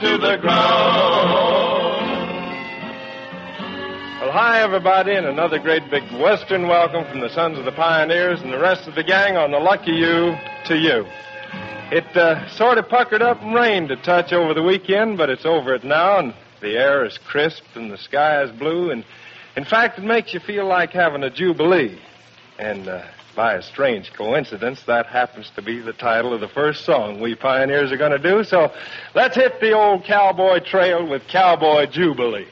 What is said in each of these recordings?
to the ground. Well, hi, everybody, and another great big Western welcome from the Sons of the Pioneers and the rest of the gang on the Lucky You to you. It sort of puckered up and rained a touch over the weekend, but it's over it now, and the air is crisp and the sky is blue, and in fact, it makes you feel like having a jubilee. And by a strange coincidence, that happens to be the title of the first song we pioneers are going to do, so let's hit the old cowboy trail with Cowboy Jubilee.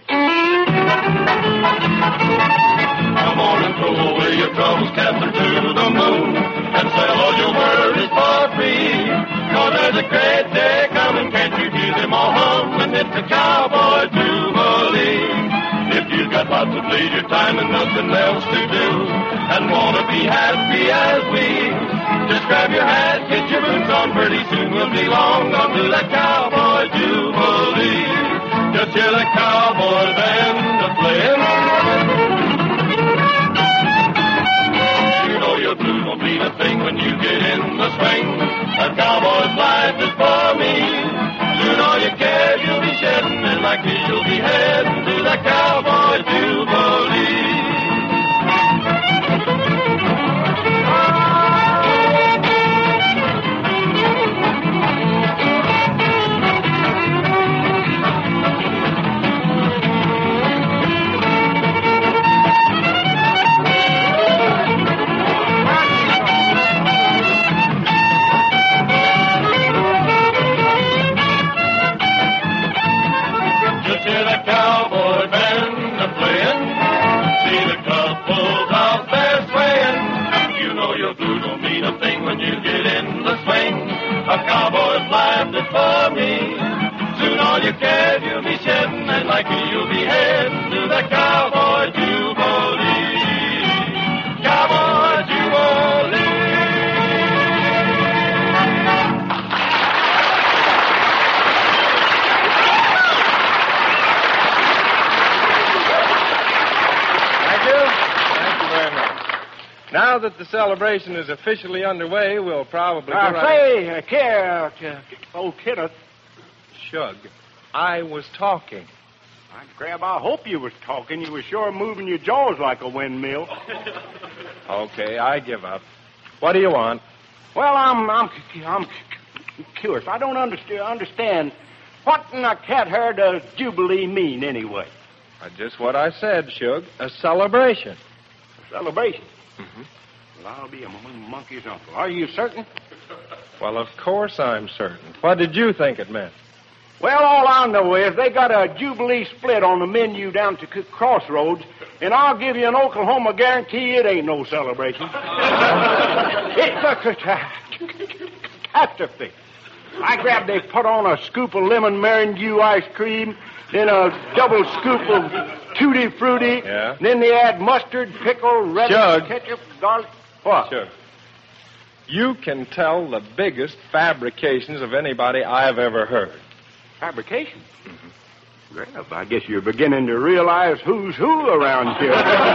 Come on and throw away your troubles, cast them to the moon, and sell all your worries for free. 'Cause there's a great day coming, can't you hear them all hum? And it's the Cowboy Jubilee. If you've got lots of leisure time and nothing else to do, and want to be happy as we, just grab your hat, get your boots on, pretty soon we'll be long gone to the Cowboy Jubilee. Just hear the cowboy band a-playing. You know your blues won't mean a thing when you get in the swing. A cowboy's life is for me. Soon all your cares you'll be shedding, and like me you'll be heading to the Cowboy Jubilee. A cowboy's life is for me. Soon all your cares you'll be shedding, and like me you'll be heading to the Cowboy Jubilee. Cowboy Jubilee. Thank you. Thank you very much. Now that the celebration is officially underway, we'll probably... old Kenneth. Shug, I was talking. I hope you was talking. You was sure moving your jaws like a windmill. Okay, I give up. What do you want? Well, I'm curious. I don't understand. What in the cat hair does Jubilee mean, anyway? Just what I said, Shug. A celebration. A celebration? Mm-hmm. Well, I'll be a monkey's uncle. Are you certain? Well, of course I'm certain. What did you think it meant? Well, all I know is they got a Jubilee split on the menu down to Crossroads, and I'll give you an Oklahoma guarantee it ain't no celebration. It's a catastrophe. They put on a scoop of lemon meringue ice cream, then a double scoop of Tutti Frutti, yeah. Then they add mustard, pickle, relish, ketchup, garlic. What? Sure. You can tell the biggest fabrications of anybody I've ever heard. Fabrication? Mm-hmm. Well, I guess you're beginning to realize who's who around here.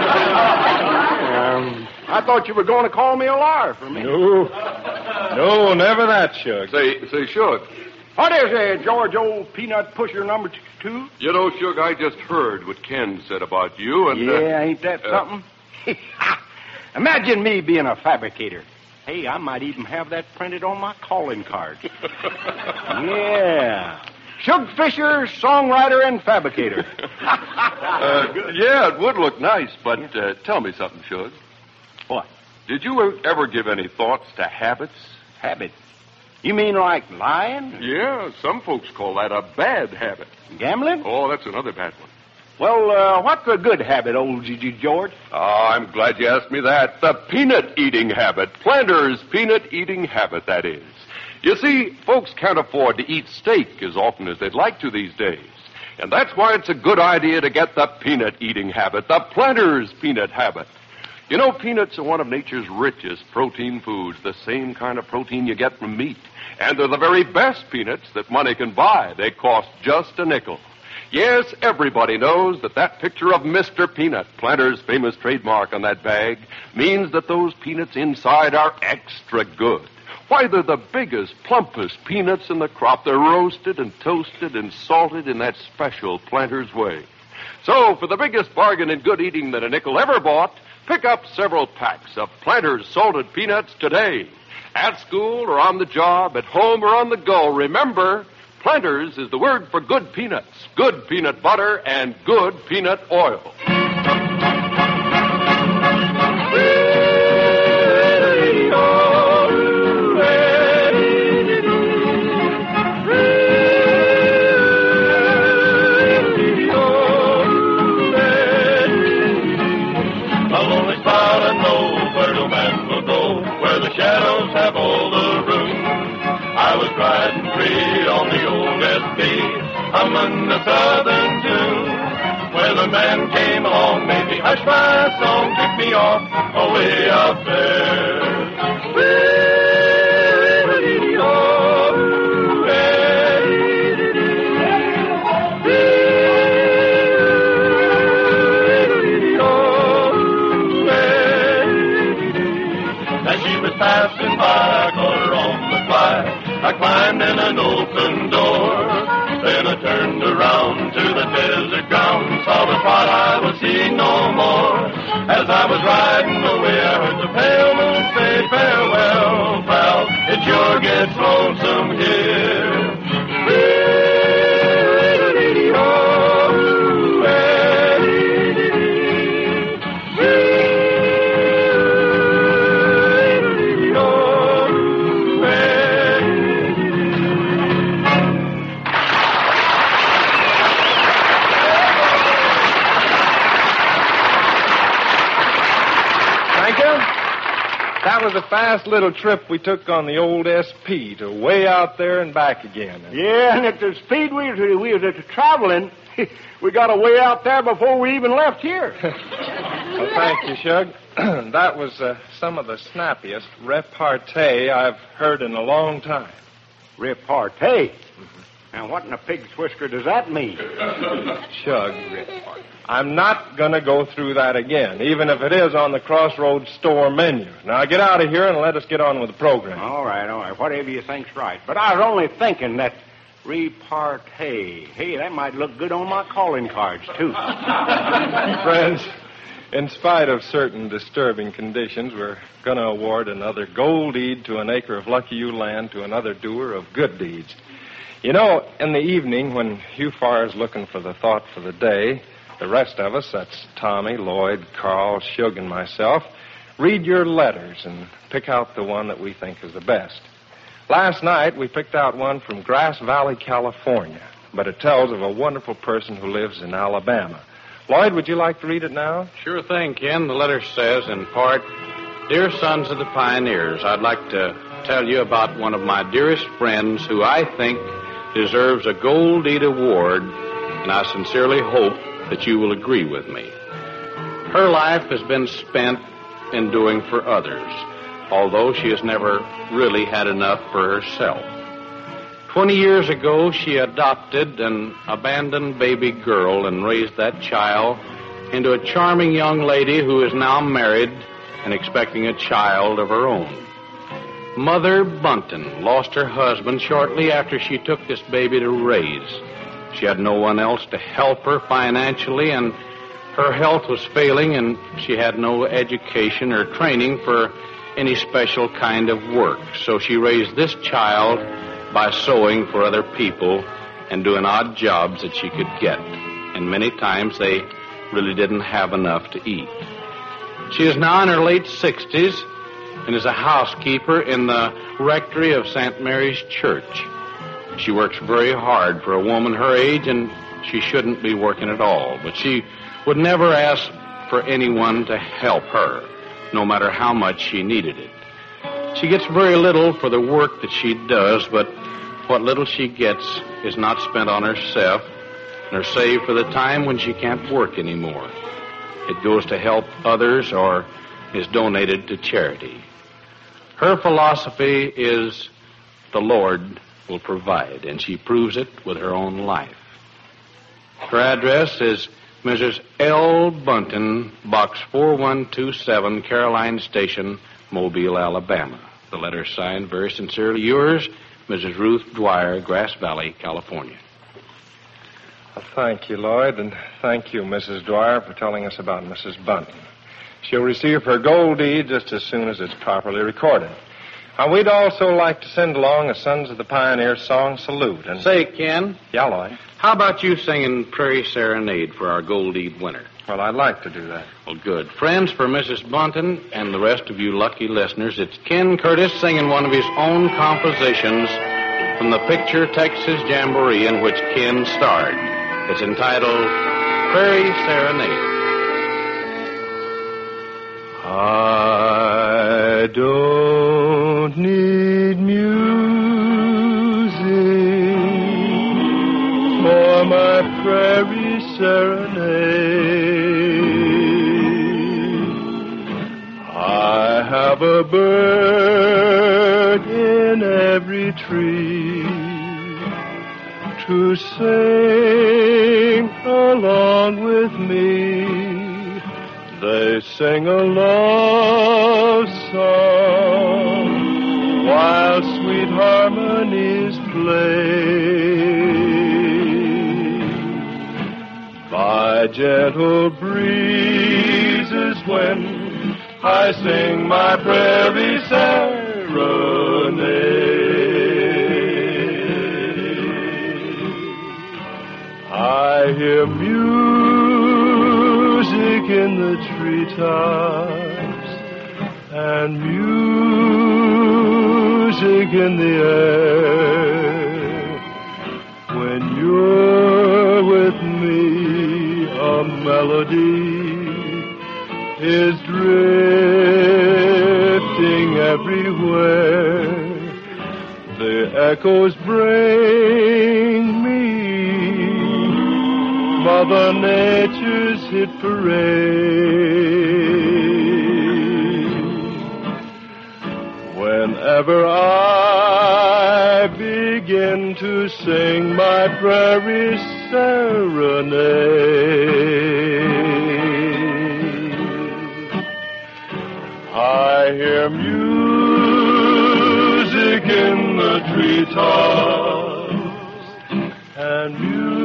I thought you were going to call me a liar for me. No, never that, Shug. Say, Shug. What is it, George, old peanut pusher number 2? You know, Shug, I just heard what Ken said about you, and... Yeah, ain't that something? Imagine me being a fabricator. Hey, I might even have that printed on my calling card. Yeah. Shug Fisher, songwriter and fabricator. Yeah, it would look nice, but tell me something, Shug. What? Did you ever give any thoughts to habits? Habit? You mean like lying? Yeah, some folks call that a bad habit. Gambling? Oh, that's another bad one. Well, what's a good habit, old George? Oh, I'm glad you asked me that. The peanut-eating habit. Planters' peanut-eating habit, that is. You see, folks can't afford to eat steak as often as they'd like to these days. And that's why it's a good idea to get the peanut-eating habit, the Planters' peanut habit. You know, peanuts are one of nature's richest protein foods, the same kind of protein you get from meat. And they're the very best peanuts that money can buy. They cost just a nickel. Yes, everybody knows that picture of Mr. Peanut, Planters' famous trademark on that bag, means that those peanuts inside are extra good. Why, they're the biggest, plumpest peanuts in the crop. They're roasted and toasted and salted in that special Planters way. So, for the biggest bargain in good eating that a nickel ever bought, pick up several packs of Planters salted peanuts today. At school or on the job, at home or on the go, remember, Planters is the word for good peanuts, good peanut butter, and good peanut oil. Shadows have all the room. I was riding free on the old SP, humming the southern tune. When a man came along, made me hush my song, took me off away up there. Passing by, I caught her on the fly. I climbed in an open door. Then I turned around to the desert ground, saw the spot I was seeing no more. As I was riding away, I heard the pale moon say, farewell, pal, it sure gets lonesome here. That was a fast little trip we took on the old SP to way out there and back again. Yeah, and at the speed we was traveling, we got away out there before we even left here. Well, thank you, Shug. That was some of the snappiest repartee I've heard in a long time. Repartee? Now, what in a pig's whisker does that mean? Shug, I'm not going to go through that again, even if it is on the Crossroads store menu. Now, get out of here and let us get on with the program. All right. Whatever you think's right. But I was only thinking that repartee. Hey, that might look good on my calling cards, too. Friends, in spite of certain disturbing conditions, we're going to award another gold deed to an acre of Lucky You land to another doer of good deeds. You know, in the evening, when Hugh Farr's looking for the thought for the day, the rest of us, that's Tommy, Lloyd, Carl, Shug, and myself, read your letters and pick out the one that we think is the best. Last night, we picked out one from Grass Valley, California, but it tells of a wonderful person who lives in Alabama. Lloyd, would you like to read it now? Sure thing, Ken. The letter says, in part, Dear Sons of the Pioneers, I'd like to tell you about one of my dearest friends who I think deserves a Gold Deed Award, and I sincerely hope that you will agree with me. Her life has been spent in doing for others, although she has never really had enough for herself. 20 years ago, she adopted an abandoned baby girl and raised that child into a charming young lady who is now married and expecting a child of her own. Mother Bunton lost her husband shortly after she took this baby to raise. She had no one else to help her financially, and her health was failing, and she had no education or training for any special kind of work. So she raised this child by sewing for other people and doing odd jobs that she could get. And many times they really didn't have enough to eat. She is now in her late 60s and is a housekeeper in the rectory of St. Mary's Church. She works very hard for a woman her age, and she shouldn't be working at all. But she would never ask for anyone to help her, no matter how much she needed it. She gets very little for the work that she does, but what little she gets is not spent on herself, nor saved for the time when she can't work anymore. It goes to help others or is donated to charity. Her philosophy is the Lord will provide, and she proves it with her own life. Her address is Mrs. L. Bunton, Box 4127, Caroline Station, Mobile, Alabama. The letter signed, very sincerely yours, Mrs. Ruth Dwyer, Grass Valley, California. Well, thank you, Lloyd, and thank you, Mrs. Dwyer, for telling us about Mrs. Bunton. She'll receive her gold deed just as soon as it's properly recorded. Now, we'd also like to send along a Sons of the Pioneer song salute. And Say, Ken, yeah, Lloyd. how about you singing Prairie Serenade for our gold deed winner? Well, I'd like to do that. Well, good. Friends, for Mrs. Bunton and the rest of you lucky listeners, it's Ken Curtis singing one of his own compositions from the picture Texas Jamboree in which Ken starred. It's entitled Prairie Serenade. I don't need music for my prairie serenade. I have a bird in every tree to sing along with me. They sing a love song while sweet harmonies play. By gentle breezes when I sing my prairie serenade, I hear music in the treetops and music in the air. When you're with me, a melody is drifting everywhere. The echoes bring me Mother Nature's hit parade. Whenever I begin to sing my prairie serenade, I hear music in the treetops and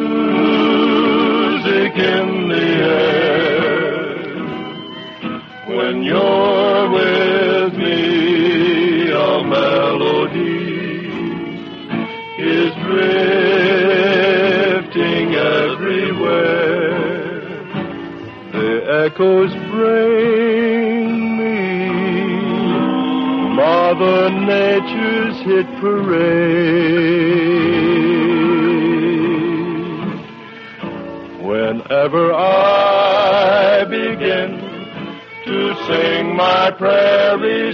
music in the air. When you're with me, a melody is drifting everywhere. The echoes bring me Mother Nature's hit parade. Whenever I begin to sing my prairie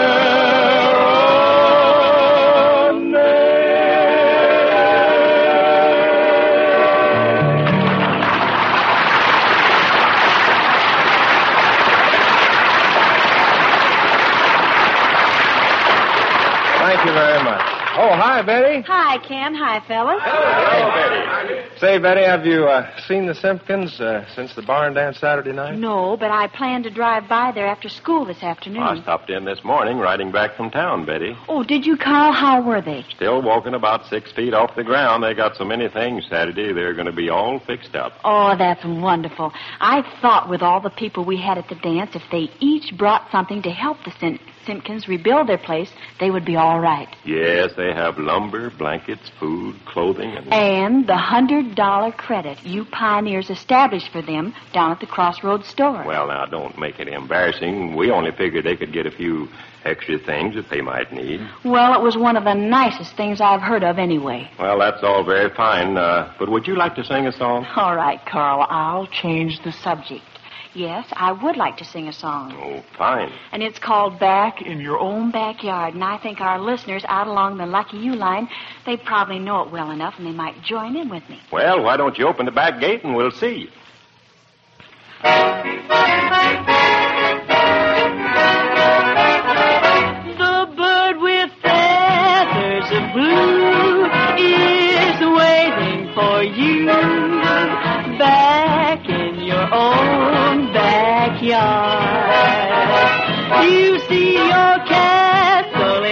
Thank you very much. Oh, hi, Betty. Hi, Ken. Hi, fellas. Hey, Betty. Say, Betty, have you seen the Simpkins since the barn dance Saturday night? No, but I plan to drive by there after school this afternoon. I stopped in this morning riding back from town, Betty. Oh, did you, Carl? How were they? Still walking about 6 feet off the ground. They got so many things Saturday, they're going to be all fixed up. Oh, that's wonderful. I thought with all the people we had at the dance, if they each brought something to help the Simpkins rebuild their place, they would be all right. Yes, they have lumber, blankets, food, clothing, And the $100 credit you pioneers established for them down at the Crossroads store. Well, now, don't make it embarrassing. We only figured they could get a few extra things that they might need. Well, it was one of the nicest things I've heard of anyway. Well, that's all very fine. But would you like to sing a song? All right, Carl, I'll change the subject. Yes, I would like to sing a song. Oh, fine. And it's called Back in Your Own Backyard. And I think our listeners out along the Lucky You line, they probably know it well enough, and they might join in with me. Well, why don't you open the back gate and we'll see. The bird with feathers of blue is waiting for you back in your own backyard. You see your castle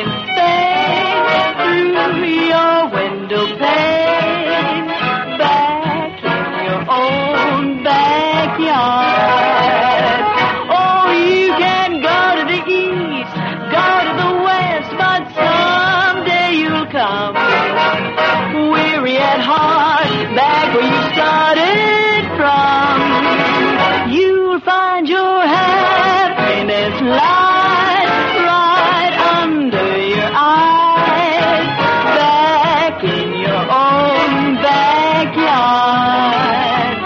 come. Weary at heart, back where you started from. You'll find your happiness lies right under your eyes, back in your own backyard.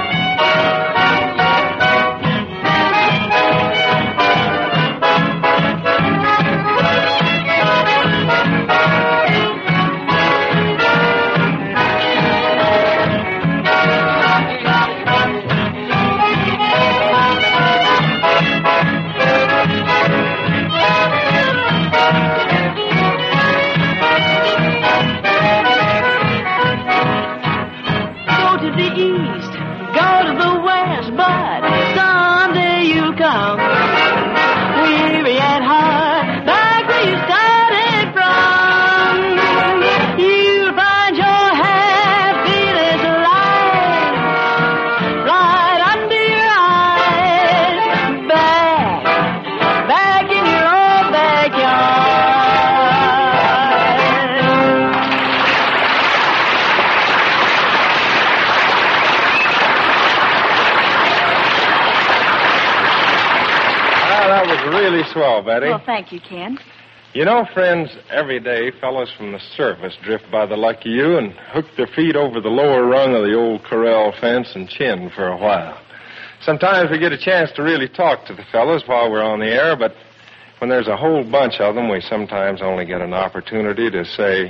Really swell, Betty. Well, thank you, Ken. You know, friends, every day fellows from the service drift by the Lucky U and hook their feet over the lower rung of the old corral fence and chin for a while. Sometimes we get a chance to really talk to the fellows while we're on the air, but when there's a whole bunch of them, we sometimes only get an opportunity to say,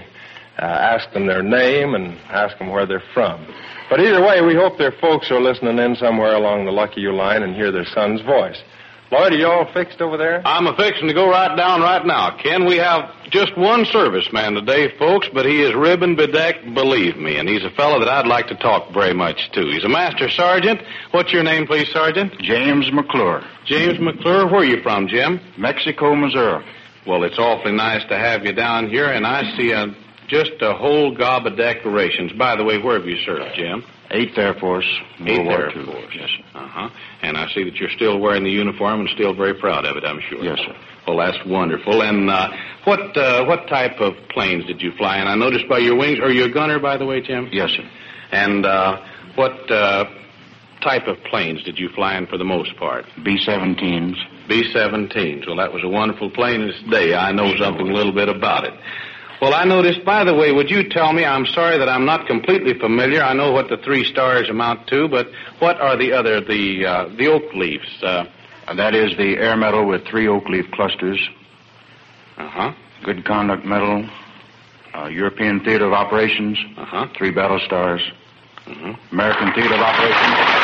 ask them their name and ask them where they're from. But either way, we hope their folks are listening in somewhere along the Lucky U line and hear their son's voice. Lloyd, are you all fixed over there? I'm a-fixing to go right down right now. Ken, we have just one serviceman today, folks, but he is ribbon bedecked, believe me, and he's a fellow that I'd like to talk very much to. He's a master sergeant. What's your name, please, Sergeant? James McClure. James McClure. Where are you from, Jim? Mexico, Missouri. Well, it's awfully nice to have you down here, and I see just a whole gob of decorations. By the way, where have you served, Jim? 8th Air Force, World War II. Yes, sir. Uh-huh. And I see that you're still wearing the uniform and still very proud of it, I'm sure. Yes, sir. Well, that's wonderful. And what type of planes did you fly in? I noticed by your wings. Are you a gunner, by the way, Jim? Yes, sir. And what type of planes did you fly in for the most part? B-17s. B-17s. Well, that was a wonderful plane this day. I know something a little bit about it. Well, I noticed, by the way, would you tell me, I'm sorry that I'm not completely familiar. I know what the 3 stars amount to, but what are the other, the oak leaves? That is the Air Medal with 3 oak leaf clusters. Uh-huh. Good Conduct Medal. European Theater of Operations. Uh-huh. 3 Battle Stars. Uh-huh. American Theater of Operations.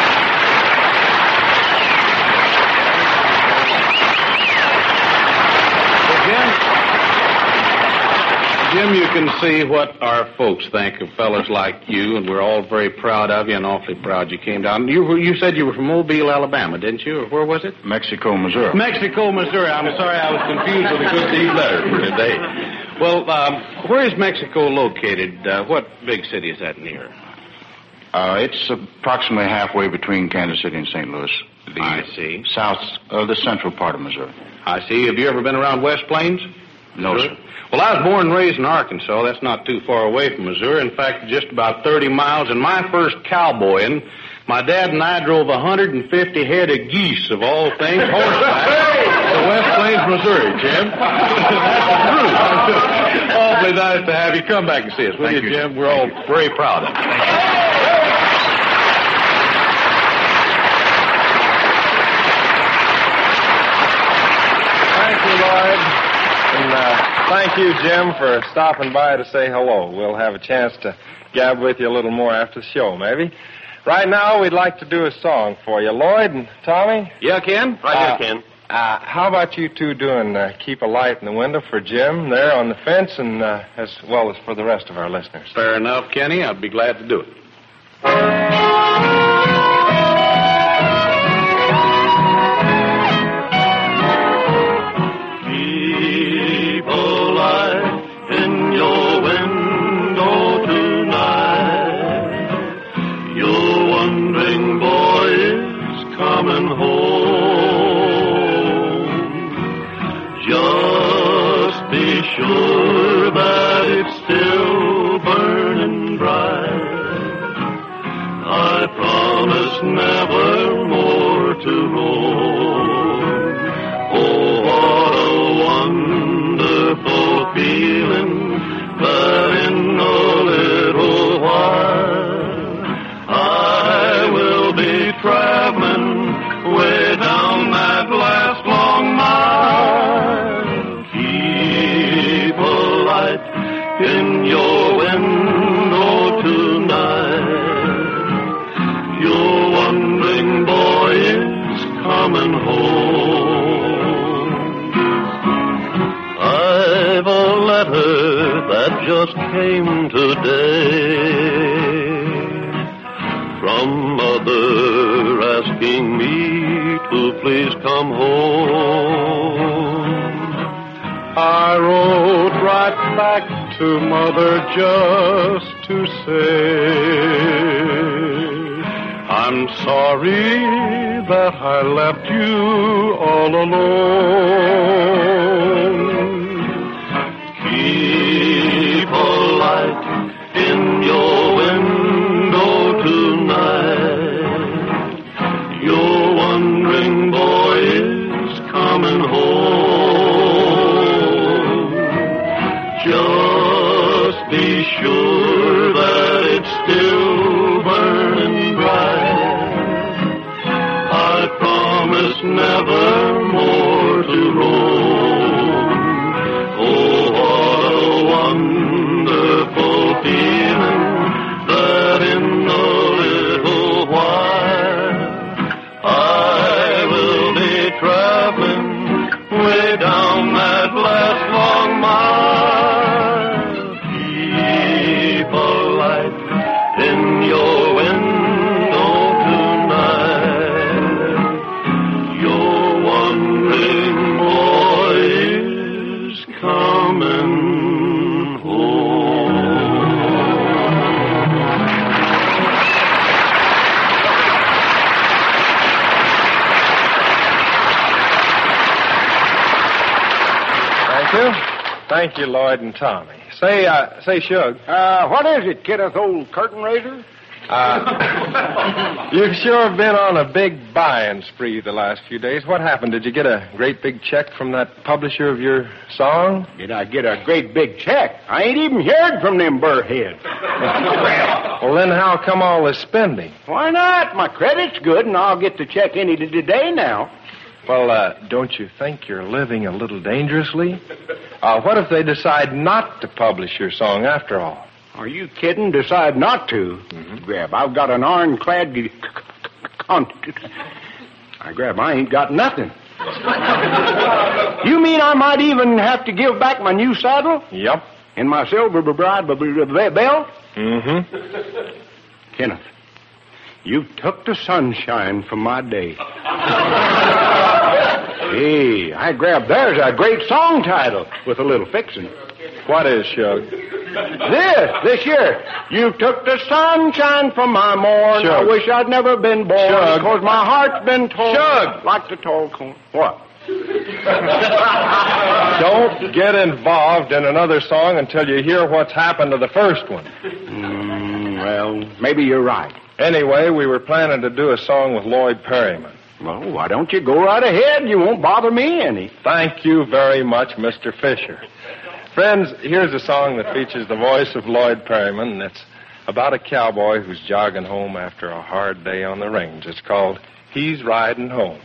Jim, you can see what our folks think of fellas like you, and we're all very proud of you and awfully proud you came down. You said you were from Mobile, Alabama, didn't you? Or where was it? Mexico, Missouri. Mexico, Missouri. I'm sorry I was confused with a good deed letter for today. Well, where is Mexico located? What big city is that near? It's approximately halfway between Kansas City and St. Louis. I see. The central part of Missouri. I see. Have you ever been around West Plains? No, sir. Well, I was born and raised in Arkansas. That's not too far away from Missouri. In fact, just about 30 miles. And my first cowboying, my dad and I drove 150 head of geese, of all things, horseback, to West Plains, Missouri, Jim. That's the truth. Awfully nice to have you come back and see us. Will you, Jim? We're all very proud of you. Thank you, Lloyd. And thank you, Jim, for stopping by to say hello. We'll have a chance to gab with you a little more after the show, maybe. Right now, we'd like to do a song for you. Lloyd and Tommy? Yeah, Ken? Right here, Ken. How about you two doing Keep a Light in the Window for Jim there on the fence and as well as for the rest of our listeners? Fair enough, Kenny. I'd be glad to do it. Coming home. Just be sure that it's still just came today from mother asking me to please come home. I wrote right back to mother just to say I'm sorry that I left you all alone. Keep a light in your window tonight. Your wandering boy is coming home. Just be sure that it's still burning bright. I promise never more to roam. Oh, what a wonderful feeling that in a little while I will be traveling way down that last long mile. Keep a light in your window tonight. Your wandering boy is coming home. Thank you. Thank you, Lloyd and Tommy. Say, Shug. What is it, Kenneth, old curtain raiser? You've sure been on a big buying spree the last few days. What happened? Did you get a great big check from that publisher of your song? Did I get a great big check? I ain't even heard from them burrheads. Well, then how come all this spending? Why not? My credit's good, and I'll get the check any day now. Well, don't you think you're living a little dangerously? What if they decide not to publish your song after all? Are you kidding? Decide not to? Mm-hmm. Grab, I've got an ironclad I ain't got nothing. You mean I might even have to give back my new saddle? Yep. And my silver belt? Mm-hmm. Kenneth, you took the sunshine from my day. Hey, there's a great song title with a little fixing. What is, Shug? This here. You took the sunshine from my morn. Shug. I wish I'd never been born. Shug. Because my heart's been torn. Shug. Like the tall corn. What? Don't get involved in another song until you hear what's happened to the first one. Well, maybe you're right. Anyway, we were planning to do a song with Lloyd Perryman. Well, why don't you go right ahead? You won't bother me any. Thank you very much, Mr. Fisher. Friends, here's a song that features the voice of Lloyd Perryman, and it's about a cowboy who's jogging home after a hard day on the range. It's called He's Riding Home.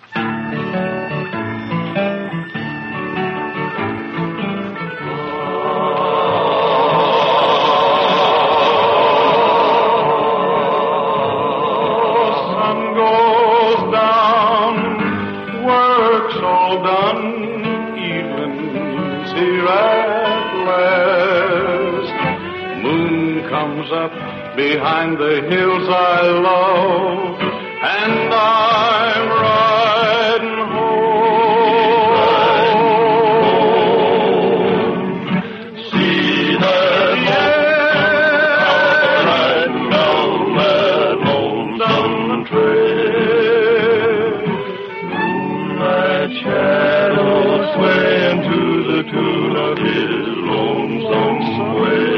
Behind the hills I love, and I'm riding home. See that riding down that lonesome trail. Moonlight shadows swaying to the tune of his lonesome sway.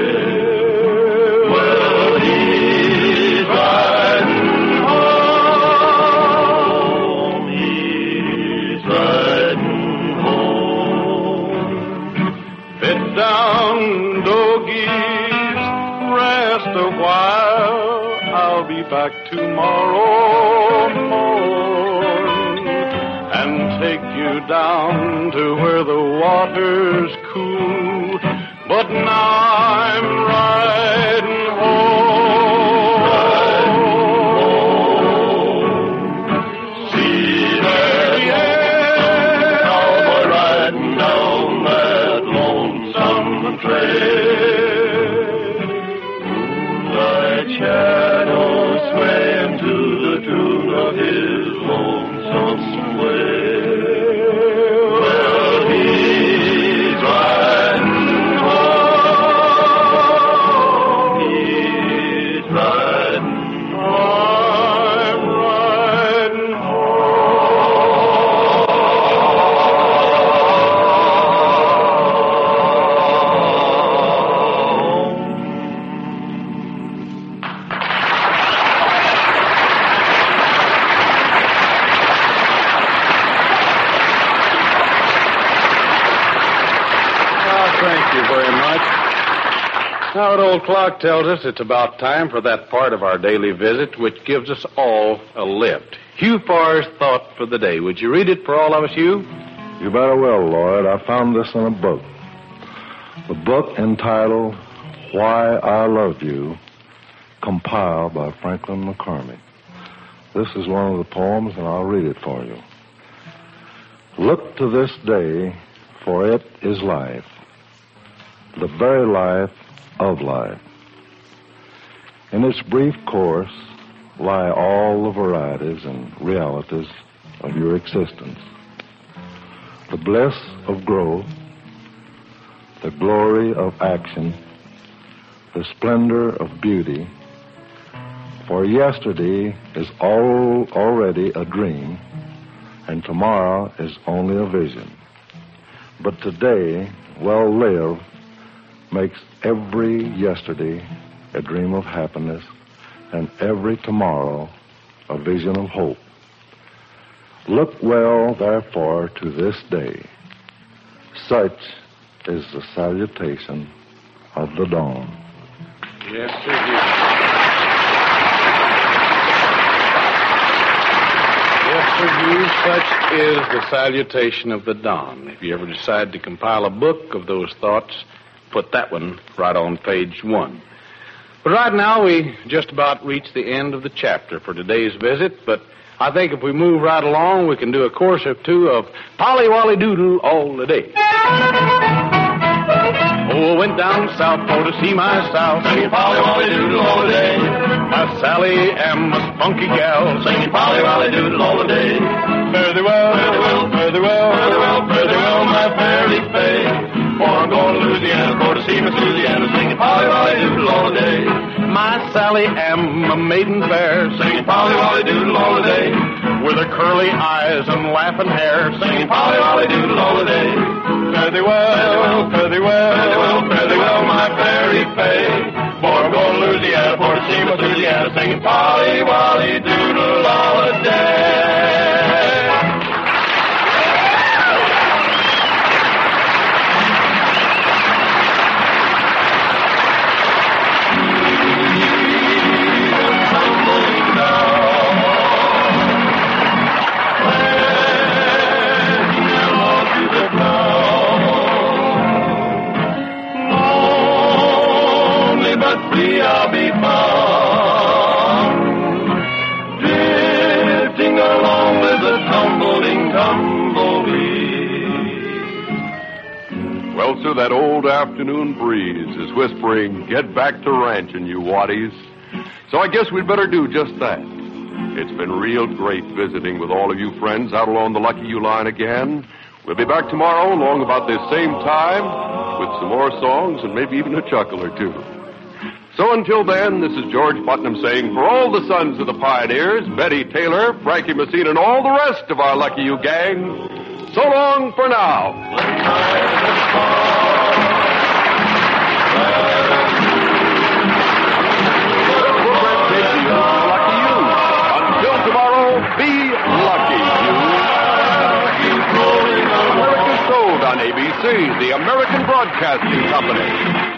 Back tomorrow morn and take you down to where the water's cool. But now I'm riding home. See there, cowboy riding down that lonesome trail. Now, that old clock tells us it's about time for that part of our daily visit which gives us all a lift. Hugh Farr's thought for the day. Would you read it for all of us, Hugh? You better will, Lloyd. I found this in a book. The book entitled Why I Love You, compiled by Franklin McCormick. This is one of the poems, and I'll read it for you. Look to this day, for it is life, the very life of life. In its brief course lie all the varieties and realities of your existence. The bliss of growth, the glory of action, the splendor of beauty. For yesterday is already a dream, and tomorrow is only a vision. But today, well lived, makes every yesterday a dream of happiness, and every tomorrow a vision of hope. Look well, therefore, to this day. Such is the salutation of the dawn. Yes, sir. Yes, sir, Hugh, such is the salutation of the dawn. If you ever decide to compile a book of those thoughts, put that one right on page 1. But right now, we just about reached the end of the chapter for today's visit, but I think if we move right along, we can do a course or two of Polly Wolly Doodle all the day. Oh, I went down south for to see my South, singing Polly Wolly Doodle all the day. My Sally am a spunky gal, singing Polly Wolly Doodle all the day. Fare thee well, fare thee well, fare thee well, fare thee well, fare thee well, my fairy fay. For I'm going to Louisiana for to see Miss Louisiana, singing Polly Wolly Doodle all the day. My Sally am a maiden fair, singing Polly Wolly Doodle all the day. With her curly eyes and laughing hair, singing Polly Wolly Doodle all the day. Fare thee well, fare thee well, fare thee well, fare thee well, my fairy fay. For I'm going to Louisiana for to see Miss Louisiana, singing Polly Wolly Doodle all the day. I'll be found drifting along with a tumbling tumbleweed. Well, sir, that old afternoon breeze is whispering, get back to ranching, you waddies. So I guess we'd better do just that. It's been real great visiting with all of you friends out along the Lucky You line again. We'll be back tomorrow along about this same time with some more songs and maybe even a chuckle or two. So until then, this is George Putnam saying, for all the sons of the pioneers, Betty Taylor, Frankie Messina, and all the rest of our Lucky You gang, so long for now. Lucky You. Until tomorrow, be lucky, you. American Sold on ABC, the American Broadcasting Company.